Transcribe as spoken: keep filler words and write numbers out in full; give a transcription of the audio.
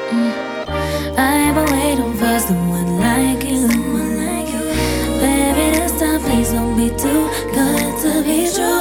I've been waiting for someone like you. Baby, this time please don't be too good to be true.